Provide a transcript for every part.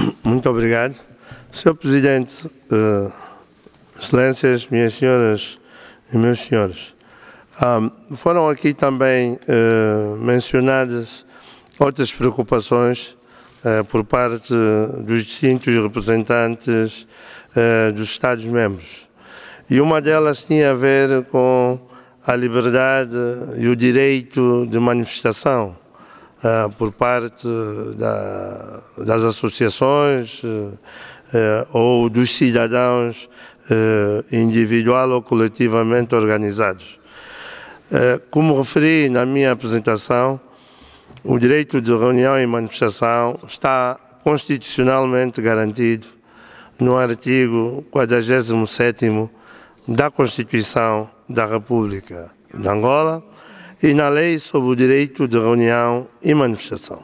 Muito obrigado. Senhor Presidente, Excelências, minhas senhoras e meus senhores, foram aqui também mencionadas outras preocupações por parte dos distintos representantes dos Estados-membros. E uma delas tinha a ver com a liberdade e o direito de manifestação por parte das associações ou dos cidadãos individual ou coletivamente organizados. Como referi na minha apresentação, o direito de reunião e manifestação está constitucionalmente garantido no artigo 47º da Constituição da República de Angola e na Lei sobre o Direito de Reunião e Manifestação.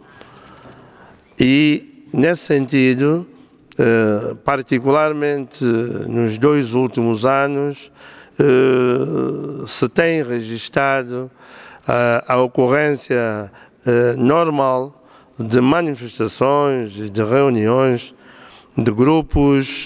E, nesse sentido, particularmente nos 2 últimos anos, se tem registrado a ocorrência normal de manifestações e de reuniões de grupos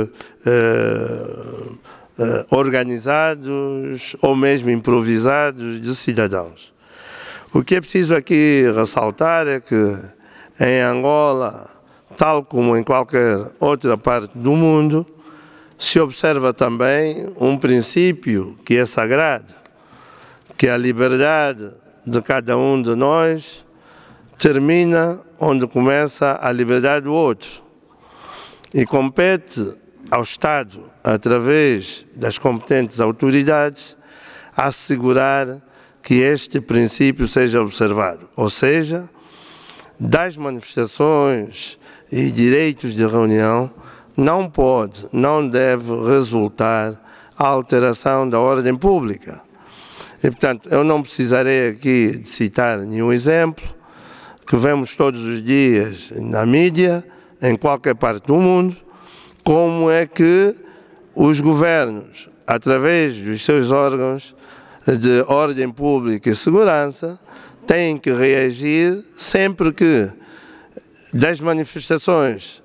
organizados ou mesmo improvisados de cidadãos. O que é preciso aqui ressaltar é que em Angola, tal como em qualquer outra parte do mundo, se observa também um princípio que é sagrado, que a liberdade de cada um de nós termina onde começa a liberdade do outro. E compete ao Estado, através das competentes autoridades, assegurar que este princípio seja observado, ou seja, das manifestações e direitos de reunião não pode, não deve resultar a alteração da ordem pública. E, portanto, eu não precisarei aqui de citar nenhum exemplo que vemos todos os dias na mídia, em qualquer parte do mundo, como é que os governos, através dos seus órgãos de ordem pública e segurança, têm que reagir sempre que das manifestações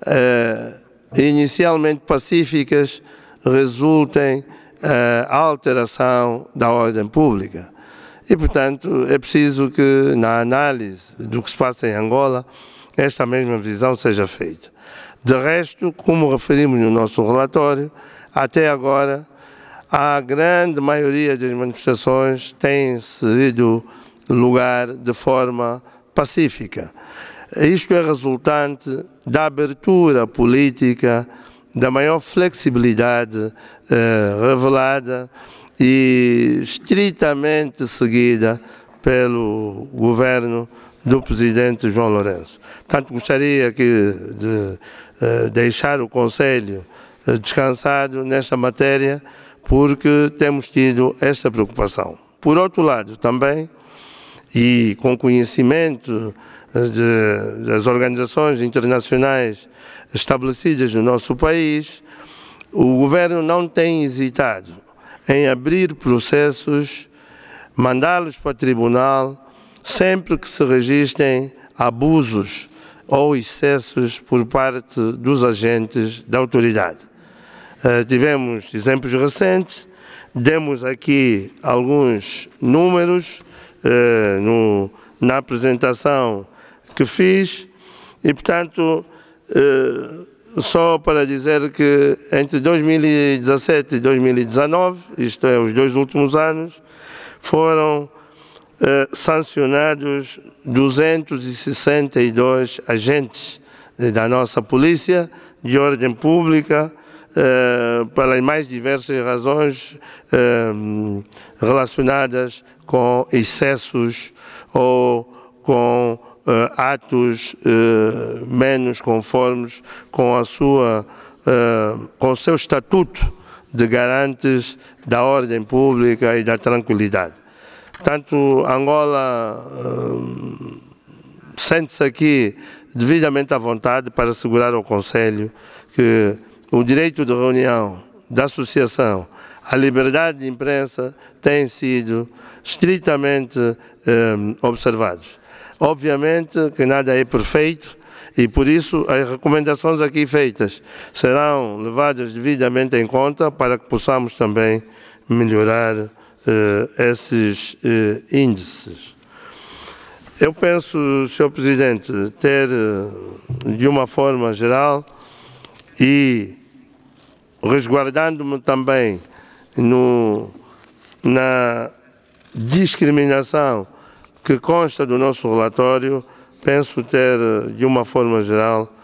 inicialmente pacíficas resultem a alteração da ordem pública. E, portanto, é preciso que, na análise do que se passa em Angola, esta mesma visão seja feita. De resto, como referimos no nosso relatório, até agora, a grande maioria das manifestações tem tido lugar de forma pacífica. Isto é resultante da abertura política, da maior flexibilidade revelada e estritamente seguida pelo governo do Presidente João Lourenço. Portanto, gostaria aqui de deixar o Conselho descansado nesta matéria, porque temos tido esta preocupação. Por outro lado, também, e com conhecimento das organizações internacionais estabelecidas no nosso país, o Governo não tem hesitado em abrir processos, mandá-los para o tribunal, sempre que se registrem abusos ou excessos por parte dos agentes da autoridade. Tivemos exemplos recentes, demos aqui alguns números na apresentação que fiz e, portanto, só para dizer que entre 2017 e 2019, isto é, os 2 últimos anos, foram sancionados 262 agentes da nossa polícia de ordem pública pelas mais diversas razões relacionadas com excessos ou com atos menos conformes com o seu estatuto de garantes da ordem pública e da tranquilidade. Portanto, Angola sente-se aqui devidamente à vontade para assegurar ao Conselho que o direito de reunião, da associação, a liberdade de imprensa têm sido estritamente observados. Obviamente que nada é perfeito E por isso as recomendações aqui feitas serão levadas devidamente em conta para que possamos também melhorar esses índices. Eu penso, Sr. Presidente, ter, de uma forma geral, e resguardando-me também na discriminação que consta do nosso relatório, penso ter, de uma forma geral,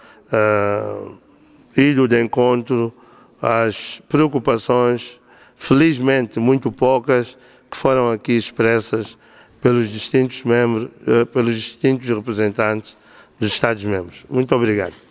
ido de encontro às preocupações, felizmente muito poucas, que foram aqui expressas pelos distintos membros, pelos distintos representantes dos Estados-membros. Muito obrigado.